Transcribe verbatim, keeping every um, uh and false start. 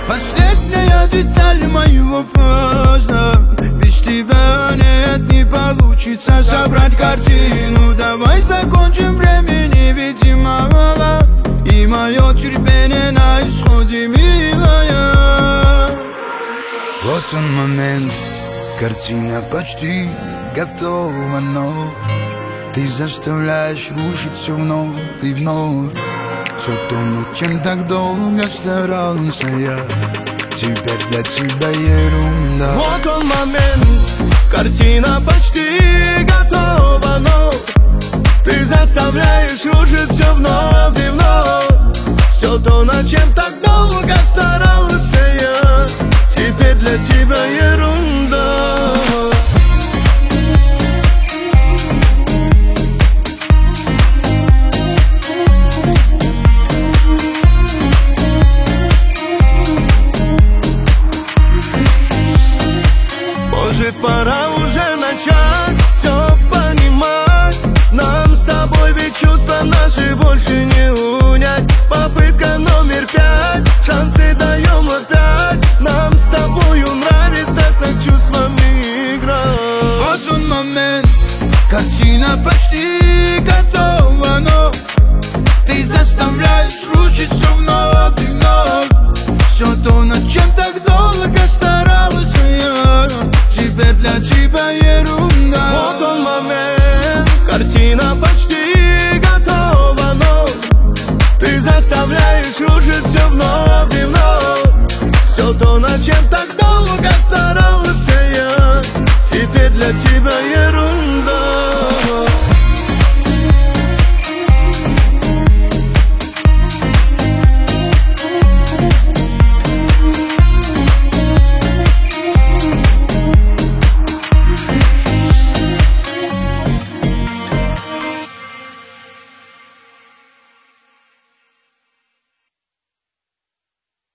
Последняя деталь моего поздно. Без тебя нет, не получится собрать картину. Давай закончим, времени ведь и мало, и мое терпение на исходе, милая. Вот он момент, картина почти готова, но ты заставляешь рушить все вновь и вновь. Все то, над чем так долго старался я, теперь для тебя ерунда. Вот он момент, картина почти готова, но ты заставляешь рушить все вновь и вновь. Все то, над чем так долго старался я, теперь для тебя ерунда. Может, пора уже начать все понимать. Нам с тобой ведь чувства наши больше не унять. Попытка номер пять, шансы даем опять. Нам с тобою нравится так чувствами играть. Вот он момент, картина почти готова, но ты заставляешь рушить все вновь и вновь. Все то, над чем так долго старался я, теперь для тебя ерунда. Вот он момент, картина почти готова, но ты заставляешь рушить все вновь и вновь. Все то, над чем так долго старался я, теперь для тебя ерунда.